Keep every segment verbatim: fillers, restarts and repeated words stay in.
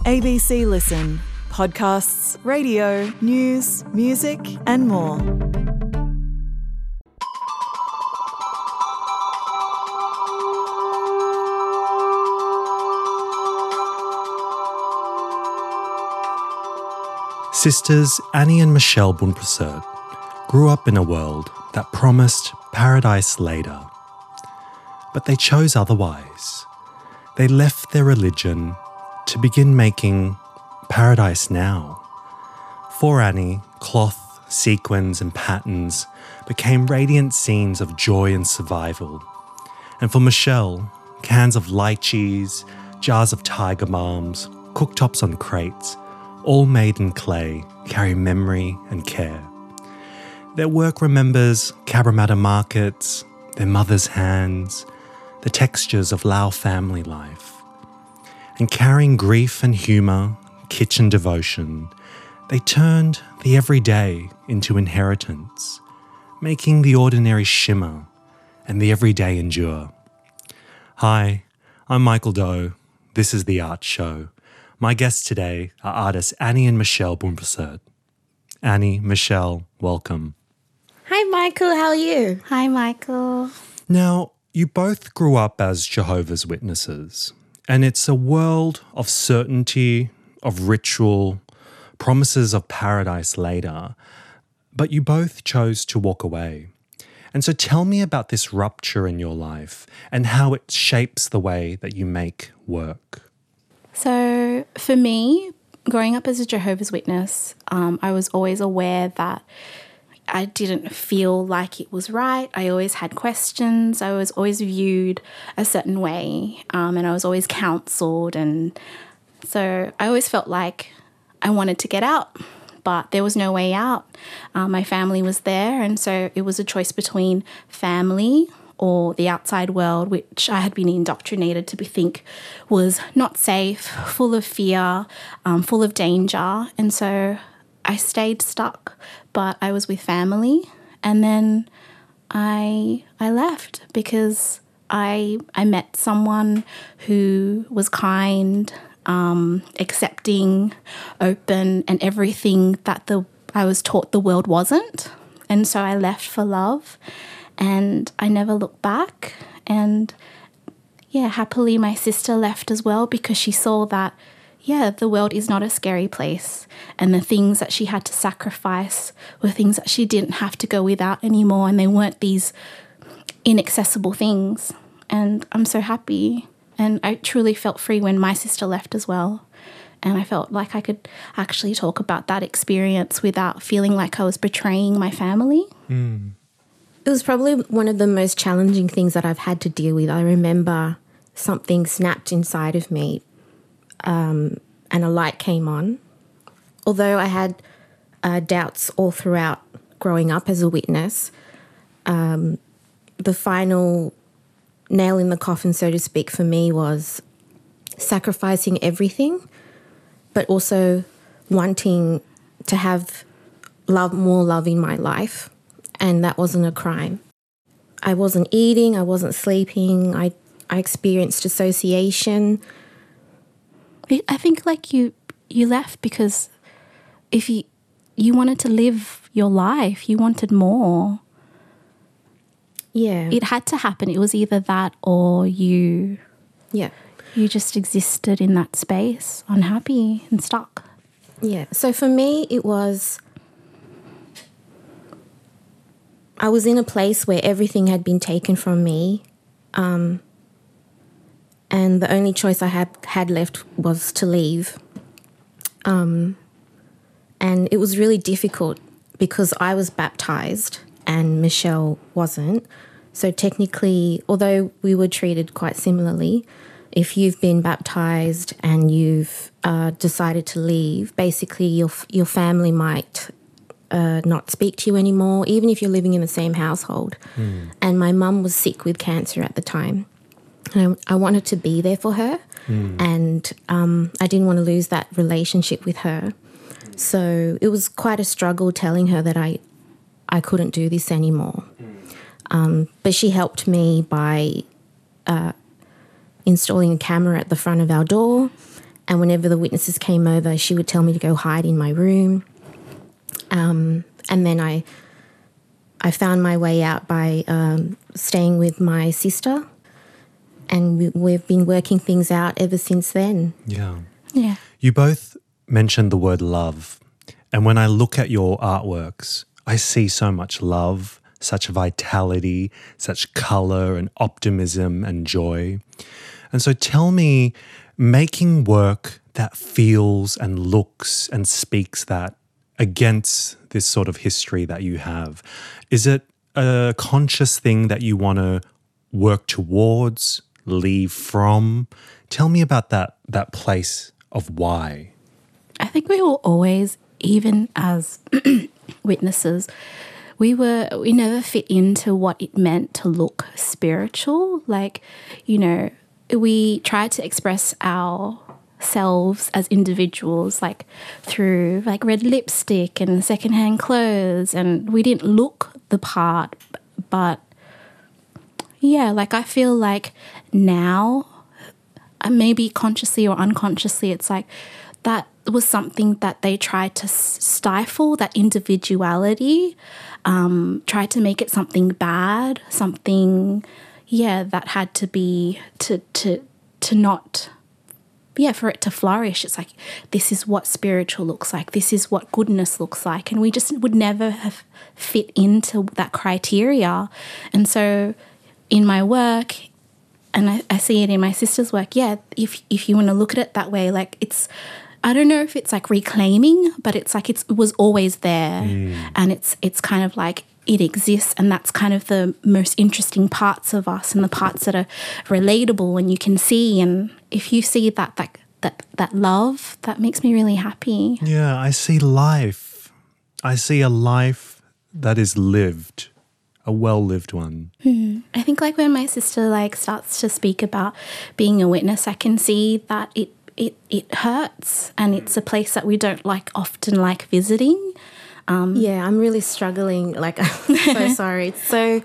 A B C Listen. Podcasts, radio, news, music and more. Sisters Annie and Michelle Bunprasert grew up in a world that promised paradise later. But they chose otherwise. They left their religion to begin making paradise now. For Annie, cloth, sequins and patterns became radiant scenes of joy and survival. And for Michelle, cans of lychees, jars of tiger balms, cooktops on crates, all made in clay, carry memory and care. Their work remembers Cabramatta markets, their mother's hands, the textures of Lao family life. And carrying grief and humour, kitchen devotion, they turned the everyday into inheritance, making the ordinary shimmer and the everyday endure. Hi, I'm Michael Doe. This is The Art Show. My guests today are artists Annie and Michelle Bunprasert. Annie, Michelle, welcome. Hi, Michael. How are you? Hi, Michael. Now, you both grew up as Jehovah's Witnesses, and it's a world of certainty, of ritual, promises of paradise later, but you both chose to walk away. And so tell me about this rupture in your life and how it shapes the way that you make work. So for me, growing up as a Jehovah's Witness, um, I was always aware that I didn't feel like it was right. I always had questions. I was always viewed a certain way, um, and I was always counselled. And so I always felt like I wanted to get out, but there was no way out. Um, my family was there, and so it was a choice between family or the outside world, which I had been indoctrinated to think was not safe, full of fear, um, full of danger. And so I stayed stuck, but I was with family, and then I I left because I I met someone who was kind, um, accepting, open, and everything that the I was taught the world wasn't. And so I left for love, and I never looked back. And yeah, happily my sister left as well because she saw that, yeah, the world is not a scary place, and the things that she had to sacrifice were things that she didn't have to go without anymore, and they weren't these inaccessible things. And I'm so happy, and I truly felt free when my sister left as well, and I felt like I could actually talk about that experience without feeling like I was betraying my family. Mm. It was probably one of the most challenging things that I've had to deal with. I remember something snapped inside of me, Um, and a light came on. Although I had uh, doubts all throughout growing up as a witness, um, the final nail in the coffin, so to speak, for me was sacrificing everything, but also wanting to have love, more love in my life, and that wasn't a crime. I wasn't eating, I wasn't sleeping, I, I experienced dissociation. I think like you you left because if you you wanted to live your life, you wanted more. Yeah. It had to happen. It was either that or you Yeah. you just existed in that space, unhappy and stuck. Yeah. So for me, it was, I was in a place where everything had been taken from me. Um, And the only choice I had had left was to leave. Um, and it was really difficult because I was baptised and Michelle wasn't. So technically, although we were treated quite similarly, if you've been baptised and you've uh, decided to leave, basically your your family might uh, not speak to you anymore, even if you're living in the same household. Mm. And my mum was sick with cancer at the time. And I, I wanted to be there for her, mm. and um, I didn't want to lose that relationship with her. So it was quite a struggle telling her that I, I couldn't do this anymore. Mm. Um, but she helped me by uh, installing a camera at the front of our door And whenever the witnesses came over, she would tell me to go hide in my room. Um, and then I I found my way out by um, staying with my sister, and we, we've been working things out ever since then. Yeah. Yeah. You both mentioned the word love. And when I look at your artworks, I see so much love, such vitality, such colour and optimism and joy. And so tell me, making work that feels and looks and speaks that against this sort of history that you have, is it a conscious thing that you want to work towards, leave from? Tell me about that that place of why. I think we were always, even as witnesses, we were we never fit into what it meant to look spiritual. Like, you know, we tried to express ourselves as individuals, like through like red lipstick and secondhand clothes, and we didn't look the part. But yeah, like I feel like now, maybe consciously or unconsciously, it's like that was something that they tried to stifle, that individuality, um, tried to make it something bad, something, yeah, that had to be, to, to, to not, yeah, for it to flourish. It's like, this is what spiritual looks like. This is what goodness looks like. And we just would never have fit into that criteria. And so in my work, and I, I see it in my sister's work, yeah, if if you want to look at it that way, like it's, I don't know if it's like reclaiming, but it's like it's, it was always there. Mm. And it's it's kind of like it exists, and that's kind of the most interesting parts of us and the parts that are relatable and you can see. And if you see that that that, that love, that makes me really happy. Yeah, I see life. I see a life that is lived. A well-lived one. Mm. I think like when my sister like starts to speak about being a witness, I can see that it it it hurts, and it's a place that we don't like often like visiting. Um, yeah, I'm really struggling. Like, I'm so sorry. It's so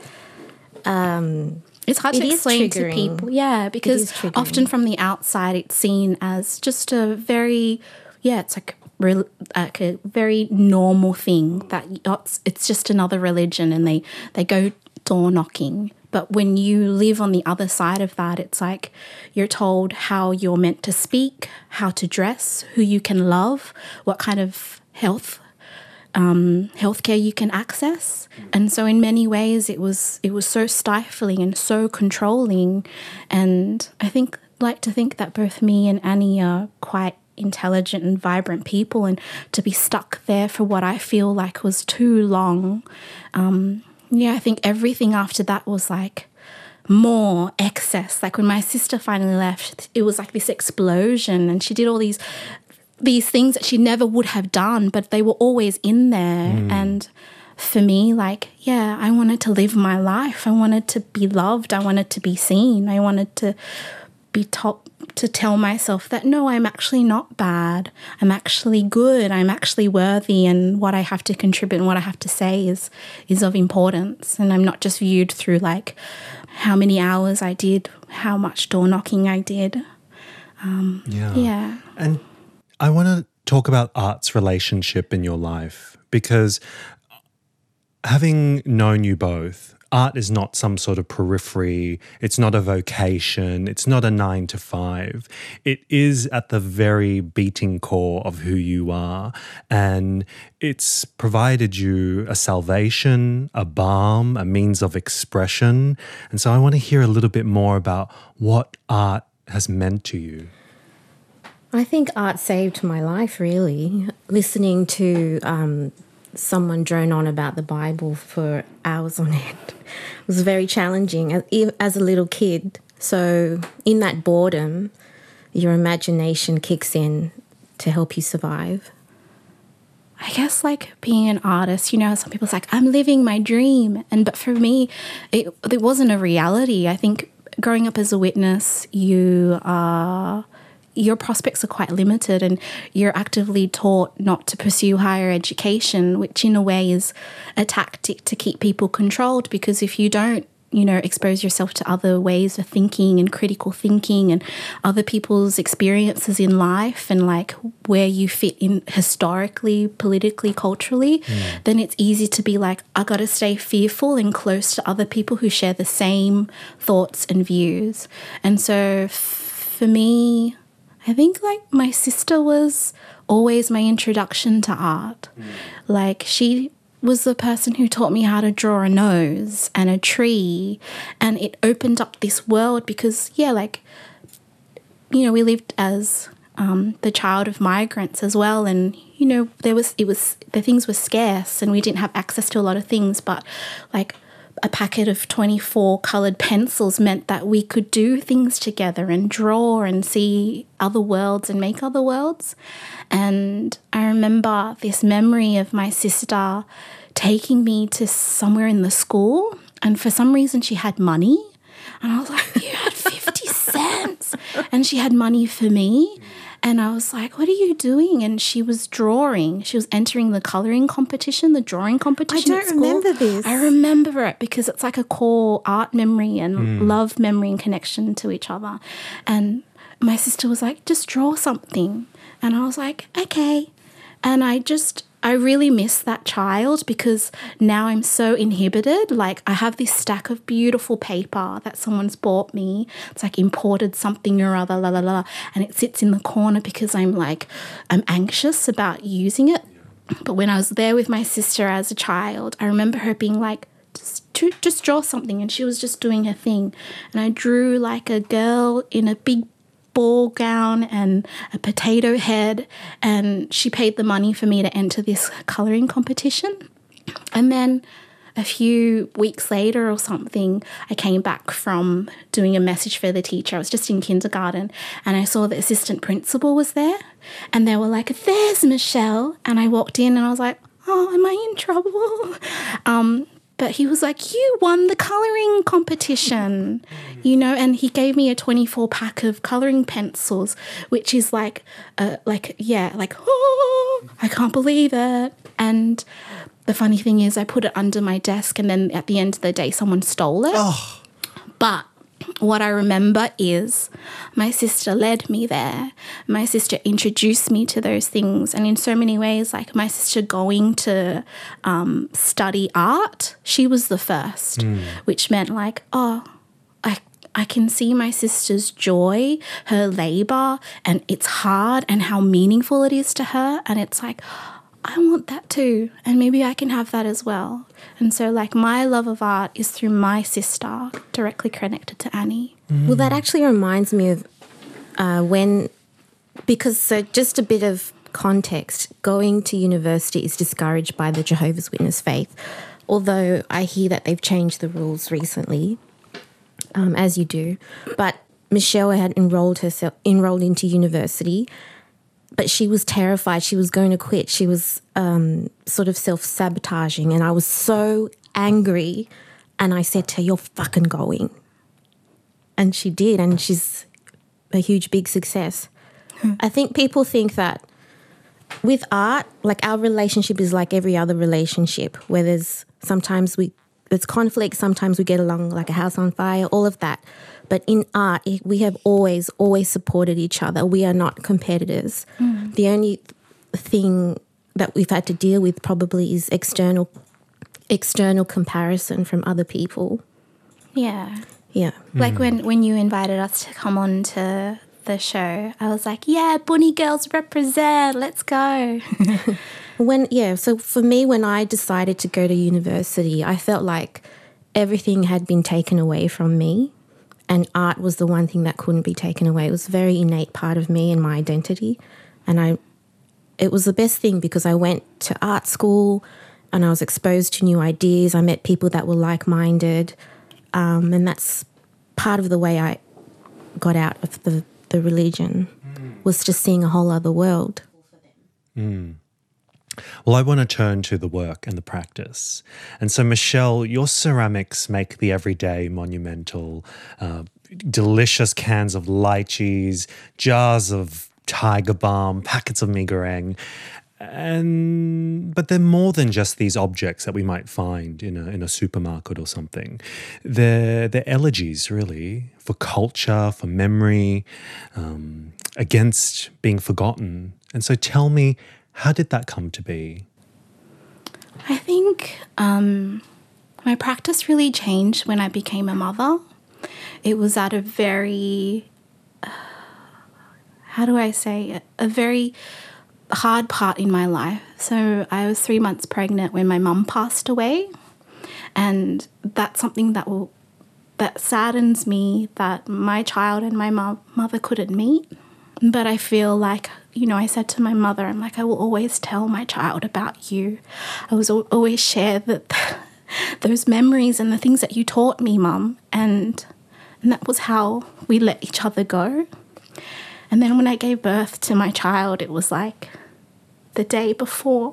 um, it's hard it to explain to triggering. people. Yeah, because often from the outside it's seen as just a very yeah, it's like. Re- like a very normal thing that it's, it's just another religion, and they, they go door knocking. But when you live on the other side of that, it's like you're told how you're meant to speak, how to dress, who you can love, what kind of health um, healthcare you can access. And so in many ways it was it was so stifling and so controlling. And I think like to think that both me and Annie are quite intelligent and vibrant people, and to be stuck there for what I feel like was too long. Um, yeah, I think everything after that was like more excess. Like when my sister finally left, it was like this explosion, and she did all these these things that she never would have done, but they were always in there. Mm. And for me, like, yeah, I wanted to live my life. I wanted to be loved. I wanted to be seen. I wanted to be told to tell myself that, no, I'm actually not bad. I'm actually good. I'm actually worthy, and what I have to contribute and what I have to say is is of importance. And I'm not just viewed through like how many hours I did, how much door knocking I did. Um, yeah. Yeah. And I want to talk about art's relationship in your life, because having known you both, art is not some sort of periphery. It's not a vocation. It's not a nine to five. It is at the very beating core of who you are. And it's provided you a salvation, a balm, a means of expression. And so I want to hear a little bit more about what art has meant to you. I think art saved my life, really. Listening to um, someone drone on about the Bible for hours on end was very challenging as, as a little kid. So in that boredom, your imagination kicks in to help you survive. I guess like being an artist, you know, some people's like, I'm living my dream. And but for me, it, it wasn't a reality. I think growing up as a witness, you are... your prospects are quite limited, and you're actively taught not to pursue higher education, which in a way is a tactic to keep people controlled, because if you don't, you know, expose yourself to other ways of thinking and critical thinking and other people's experiences in life and like where you fit in historically, politically, culturally, mm. then it's easy to be like, I got to stay fearful and close to other people who share the same thoughts and views. And so f- for me, I think like my sister was always my introduction to art. Mm. Like she was the person who taught me how to draw a nose and a tree, and it opened up this world because, yeah, like, you know, we lived as um, the child of migrants as well, and, you know, there was, it was, the things were scarce and we didn't have access to a lot of things, but like a packet of twenty-four coloured pencils meant that we could do things together and draw and see other worlds and make other worlds. And I remember this memory of my sister taking me to somewhere in the school, and for some reason she had money, and I was like, you had fifty cents, and she had money for me. And I was like, what are you doing? And she was drawing. She was entering the colouring competition, the drawing competition I at don't school. remember this. I remember it because it's like a core art memory and mm. love memory and connection to each other. And my sister was like, just draw something. And I was like, okay. And I just, I really miss that child because now I'm so inhibited. Like I have this stack of beautiful paper that someone's bought me. It's like imported something or other, la, la, la. And it sits in the corner because I'm like, I'm anxious about using it. But when I was there with my sister as a child, I remember her being like, just, just draw something. And she was just doing her thing. And I drew like a girl in a big ball gown and a potato head, and she paid the money for me to enter this colouring competition. And then a few weeks later or something, I came back from doing a message for the teacher. I was just in kindergarten, and I saw the assistant principal was there, and they were like, there's Michelle. And I walked in and I was like, oh, am I in trouble? Um, But he was like, you won the colouring competition, you know, and he gave me a twenty-four pack of colouring pencils, which is like, uh, like yeah, like, oh, I can't believe it. And the funny thing is I put it under my desk, and then at the end of the day, someone stole it. Oh. But what I remember is my sister led me there. My sister introduced me to those things. And in so many ways, like my sister going to um, study art, she was the first, mm. which meant like, oh, I I can see my sister's joy, her labour, and it's hard and how meaningful it is to her. And it's like, I want that too, and maybe I can have that as well. And so like my love of art is through my sister, directly connected to Annie. Mm. Well, that actually reminds me of uh, when, because so just a bit of context, going to university is discouraged by the Jehovah's Witness faith, although I hear that they've changed the rules recently, um, as you do. But Michelle had enrolled herself, enrolled into university, but she was terrified. She was going to quit. She was um, sort of self-sabotaging, and I was so angry, and I said to her, you're fucking going. And she did, and she's a huge, big success. Hmm. I think people think that with art, like our relationship is like every other relationship, where there's sometimes we there's conflict, sometimes we get along like a house on fire, all of that. But in art, we have always, always supported each other. We are not competitors. Mm. The only thing that we've had to deal with probably is external external comparison from other people. Yeah. Yeah. Like mm. when, when you invited us to come on to the show, I was like, yeah, Bunny Girls represent, let's go. When yeah, so for me, when I decided to go to university, I felt like everything had been taken away from me, and art was the one thing that couldn't be taken away. It was a very innate part of me and my identity, and I, it was the best thing because I went to art school and I was exposed to new ideas. I met people that were like-minded, um, and that's part of the way I got out of the, the religion, mm. was just seeing a whole other world. Mm. Well, I want to turn to the work and the practice. And so, Michelle, your ceramics make the everyday monumental, uh, delicious cans of lychees, jars of tiger balm, packets of mi goreng. And but they're more than just these objects that we might find in a in a supermarket or something. They're they're elegies, really, for culture, for memory, um, against being forgotten. And so, tell me, how did that come to be? I think um, my practice really changed when I became a mother. It was at a very, uh, how do I say, a very hard part in my life. So I was three months pregnant when my mum passed away, and that's something that will that saddens me that my child and my mo- mother couldn't meet. But I feel like, you know, I said to my mother, I'm like, I will always tell my child about you. I was al- always share that those memories and the things that you taught me, Mum, and and that was how we let each other go. And then when I gave birth to my child, it was like the day before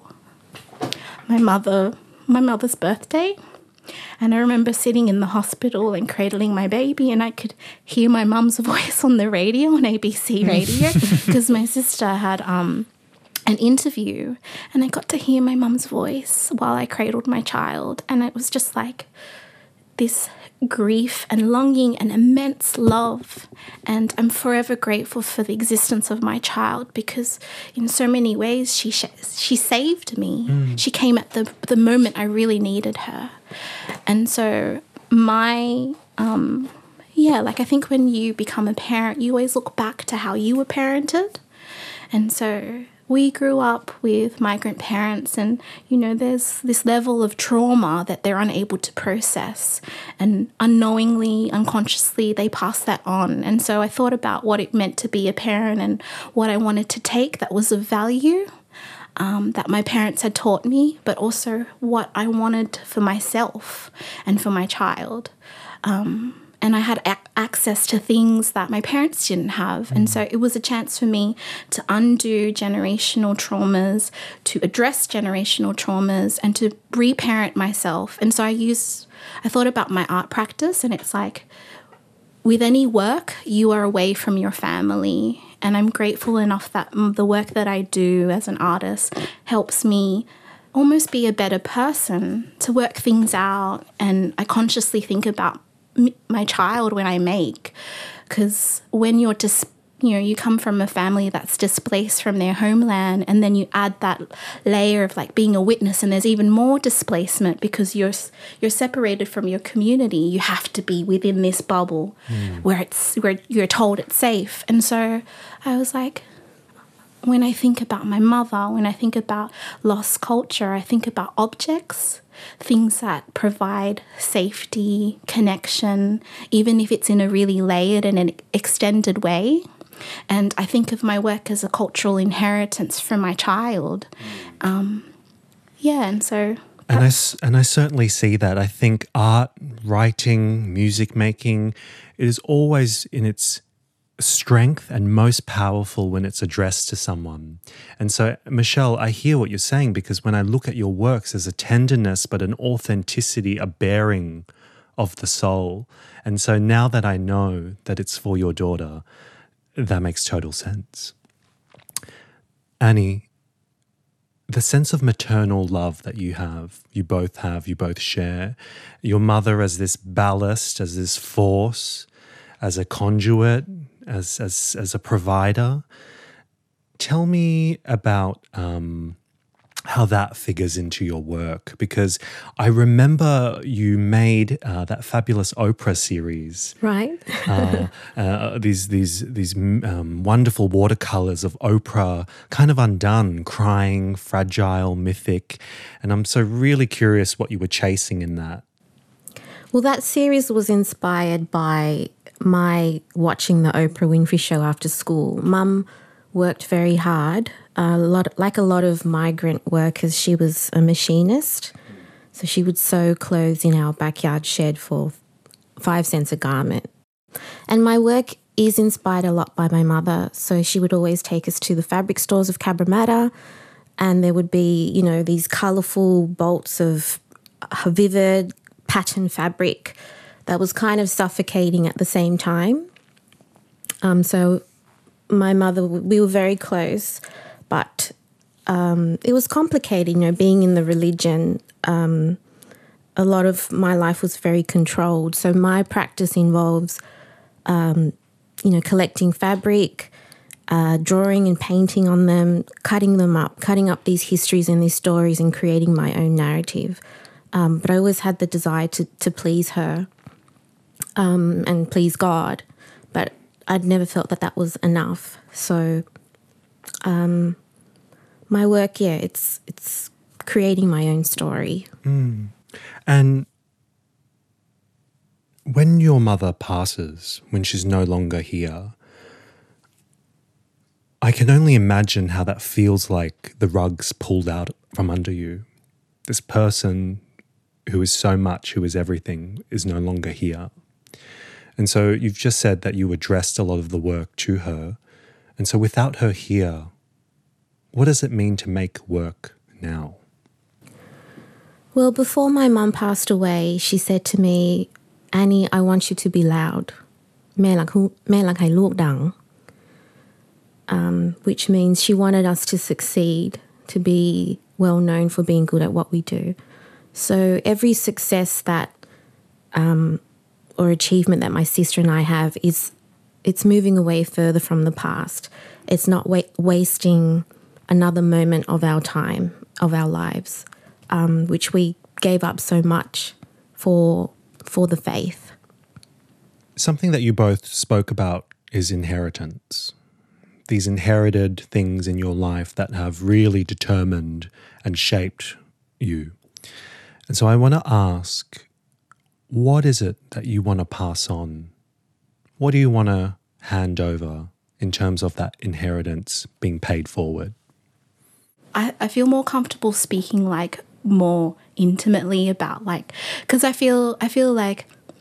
my mother, my mother's birthday. And I remember sitting in the hospital and cradling my baby, and I could hear my mum's voice on the radio, on A B C radio, because my sister had um, an interview, and I got to hear my mum's voice while I cradled my child. And it was just like this grief and longing and immense love. And I'm forever grateful for the existence of my child, because in so many ways she sh- she saved me. Mm. She came at the the moment I really needed her. And so my, um, yeah, like I think when you become a parent, you always look back to how you were parented. And so we grew up with migrant parents, and, you know, there's this level of trauma that they're unable to process, and unknowingly, unconsciously, they pass that on. And so I thought about what it meant to be a parent and what I wanted to take that was of value, um, that my parents had taught me, but also what I wanted for myself and for my child. Um, And I had a- access to things that my parents didn't have. And so it was a chance for me to undo generational traumas, to address generational traumas, and to reparent myself. And so I use, I thought about my art practice, and it's like, with any work, you are away from your family. And I'm grateful enough that the work that I do as an artist helps me almost be a better person, to work things out. And I consciously think about my child when I make, because when you're dis- you know, you come from a family that's displaced from their homeland, and then you add that layer of like being a witness, and there's even more displacement because you're you're separated from your community. You have to be within this bubble mm. where it's where you're told it's safe. And so I was like, when I think about my mother, when I think about lost culture, I think about objects, things that provide safety, connection, even if it's in a really layered and an extended way. And I think of my work as a cultural inheritance from my child. Um, yeah, and so... And I, and I certainly see that. I think art, writing, music making, it is always in its strength and most powerful when it's addressed to someone. And so, Michelle, I hear what you're saying, because when I look at your works, there's a tenderness but an authenticity, a bearing of the soul. And so now that I know that it's for your daughter, that makes total sense. Annie, the sense of maternal love that you have, you both have, you both share, your mother as this ballast, as this force, as a conduit, as as as a provider. Tell me about um, how that figures into your work, because I remember you made uh, that fabulous Oprah series, Right? uh, uh, these these these um, wonderful watercolors of Oprah, kind of undone, crying, fragile, mythic, and I'm so really curious what you were chasing in that. Well, that series was inspired by my watching the Oprah Winfrey Show after school. Mum worked very hard. A lot, like a lot of migrant workers, she was a machinist. So she would sew clothes in our backyard shed for five cents a garment. And my work is inspired a lot by my mother. So she would always take us to the fabric stores of Cabramatta, and there would be, you know, these colourful bolts of vivid pattern fabric that was kind of suffocating at the same time. Um, so my mother, we were very close, but um, it was complicated, you know, being in the religion. Um, a lot of my life was very controlled. So my practice involves, um, you know, collecting fabric, uh, drawing and painting on them, cutting them up, cutting up these histories and these stories and creating my own narrative. Um, but I always had the desire to, to please her um, and please God. But I'd never felt that that was enough. So um, my work, yeah, it's it's creating my own story. Mm. And when your mother passes, when she's no longer here, I can only imagine how that feels like the rug's pulled out from under you. This person who is so much, who is everything, is no longer here. And so you've just said that you addressed a lot of the work to her. And so without her here, what does it mean to make work now? Well, before my mum passed away, she said to me, Annie, I want you to be loud. แม่รักลูก แม่รักให้ลูกดัง um, which means she wanted us to succeed, to be well known for being good at what we do. So every success that um, or achievement that my sister and I have is it's moving away further from the past. It's not wa- wasting another moment of our time, of our lives, um, which we gave up so much for for the faith. Something that you both spoke about is inheritance. These inherited things in your life that have really determined and shaped you. And so I want to ask, what is it that you want to pass on? What do you want to hand over in terms of that inheritance being paid forward? I, I feel more comfortable speaking like more intimately about like, because I feel I feel like,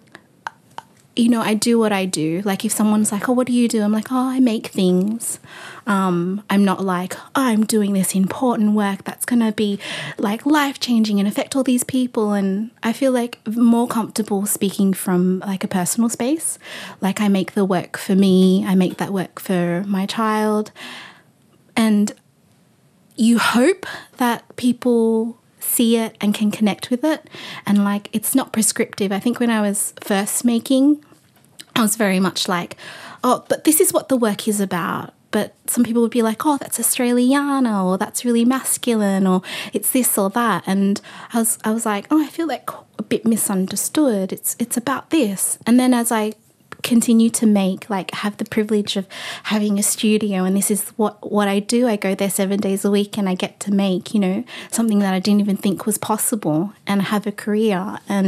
you know, I do what I do. Like if someone's like, oh, what do you do? I'm like, oh, I make things. Um, I'm not like, oh, I'm doing this important work that's going to be like life-changing and affect all these people. And I feel like more comfortable speaking from like a personal space. Like I make the work for me. I make that work for my child. And you hope that people see it and can connect with it. And like, it's not prescriptive. I think when I was first making, I was very much like, oh, but this is what the work is about. But some people would be like, oh, that's Australiana, or that's really masculine, or it's this or that. And I was, I was like, oh, I feel like a bit misunderstood. It's, it's about this. And then as I continue to make, like have the privilege of having a studio, and this is what what I do. I go there seven days a week and I get to make, you know, something that I didn't even think was possible and have a career. And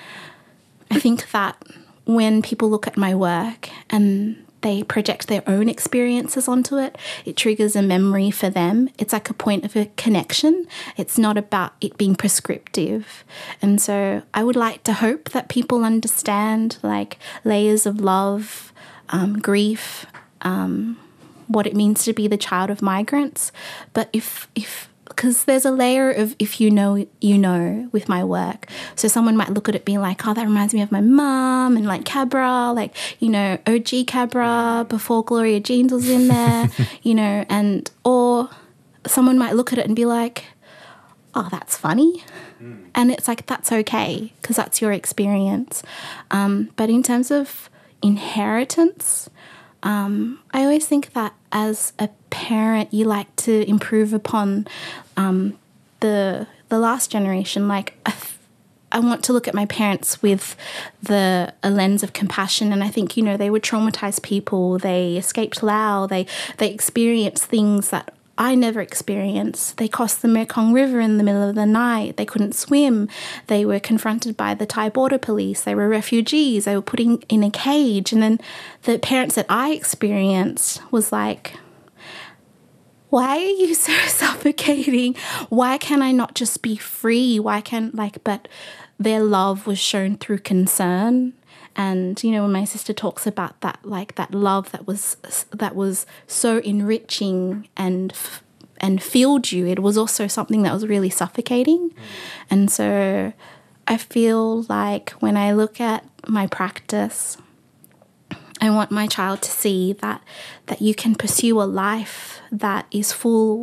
I think that when people look at my work and they project their own experiences onto it, it triggers a memory for them. It's like a point of a connection. It's not about it being prescriptive. And so I would like to hope that people understand like layers of love, um, grief, um, what it means to be the child of migrants. But if if because there's a layer of if you know, you know, with my work. So someone might look at it being like, oh, that reminds me of my mum and like Cabra, like, you know, O G Cabra before Gloria Jeans was in there, you know, and or someone might look at it and be like, oh, that's funny. Mm. And it's like, that's okay because that's your experience. Um, but in terms of inheritance, Um, I always think that as a parent, you like to improve upon um, the the last generation. Like I, th- I want to look at my parents with the a lens of compassion, and I think, you know, they were traumatized people. They escaped Laos. They they experienced things that I never experienced. They crossed the Mekong River in the middle of the night. They couldn't swim. They were confronted by the Thai border police. They were refugees. They were put in, in a cage. And then the parents that I experienced was like, why are you so suffocating? Why can I not just be free? Why can't, like, but their love was shown through concern. And, you know, when my sister talks about that, like that love that was that was so enriching and and filled you, it was also something that was really suffocating. Mm. And so I feel like when I look at my practice, I want my child to see that that you can pursue a life that is full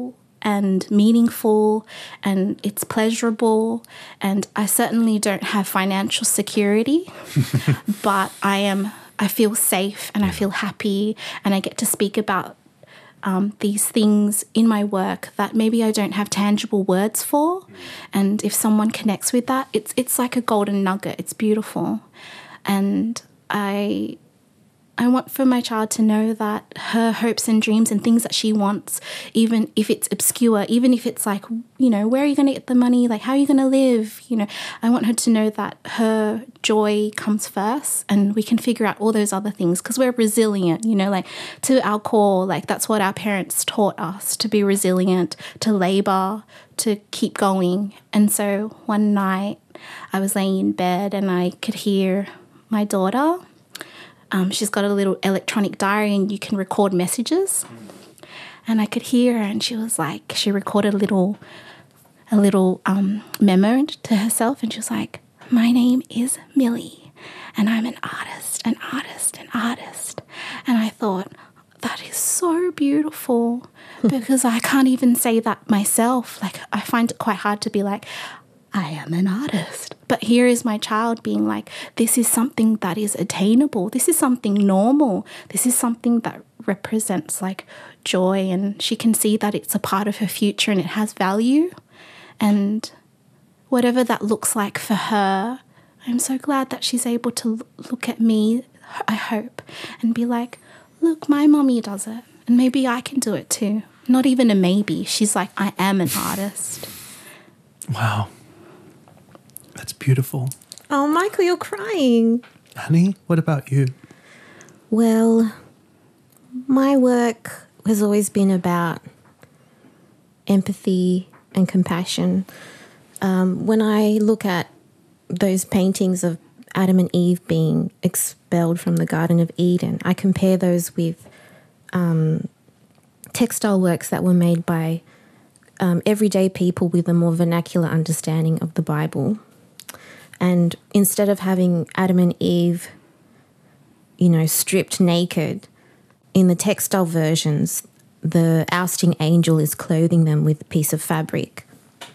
and meaningful and it's pleasurable. And I certainly don't have financial security, but I am, I feel safe and I feel happy, and I get to speak about um, these things in my work that maybe I don't have tangible words for. And if someone connects with that, it's it's like a golden nugget. It's beautiful. And I I want for my child to know that her hopes and dreams and things that she wants, even if it's obscure, even if it's like, you know, where are you going to get the money? Like, how are you going to live? You know, I want her to know that her joy comes first and we can figure out all those other things because we're resilient, you know, like to our core, like that's what our parents taught us, to be resilient, to labour, to keep going. And so one night I was laying in bed and I could hear my daughter. Um, she's got a little electronic diary and you can record messages. And I could hear her and she was like, she recorded a little, a little um, memo to herself and she was like, my name is Millie and I'm an artist, an artist, an artist. And I thought, that is so beautiful because I can't even say that myself. Like, I find it quite hard to be like, I am an artist. But here is my child being like, this is something that is attainable. This is something normal. This is something that represents like joy, and she can see that it's a part of her future and it has value. And whatever that looks like for her, I'm so glad that she's able to look at me, I hope, and be like, look, my mommy does it and maybe I can do it too. Not even a maybe. She's like, I am an artist. Wow. That's beautiful. Oh, Michael, you're crying. Annie, what about you? Well, my work has always been about empathy and compassion. Um, when I look at those paintings of Adam and Eve being expelled from the Garden of Eden, I compare those with um, textile works that were made by um, everyday people with a more vernacular understanding of the Bible. And instead of having Adam and Eve, you know, stripped naked, in the textile versions, the ousting angel is clothing them with a piece of fabric.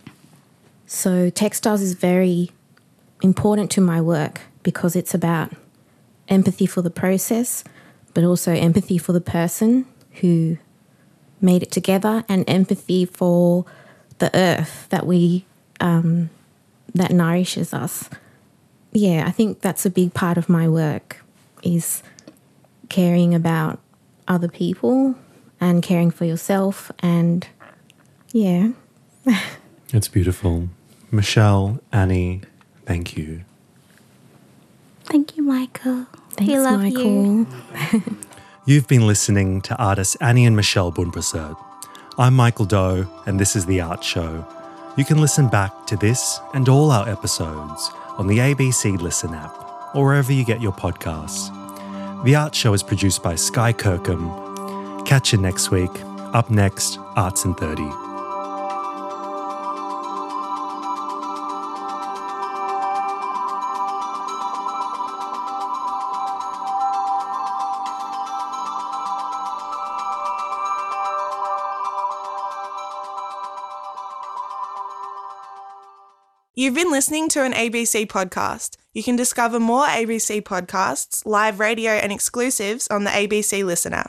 So textiles is very important to my work because it's about empathy for the process, but also empathy for the person who made it together, and empathy for the earth that we um, that nourishes us. Yeah, I think that's a big part of my work, is caring about other people and caring for yourself, and yeah. It's beautiful. Michelle, Annie, thank you. Thank you, Michael. Thanks, we love Michael. you. You've been listening to artists Annie and Michelle Bunprasad. I'm Michael Doe, and this is The Art Show. You can listen back to this and all our episodes on the A B C Listen app or wherever you get your podcasts. The Art Show is produced by Sky Kirkham. Catch you next week. Up next, Arts in thirty. You've been listening to an A B C podcast. You can discover more A B C podcasts, live radio and exclusives on the A B C Listen app.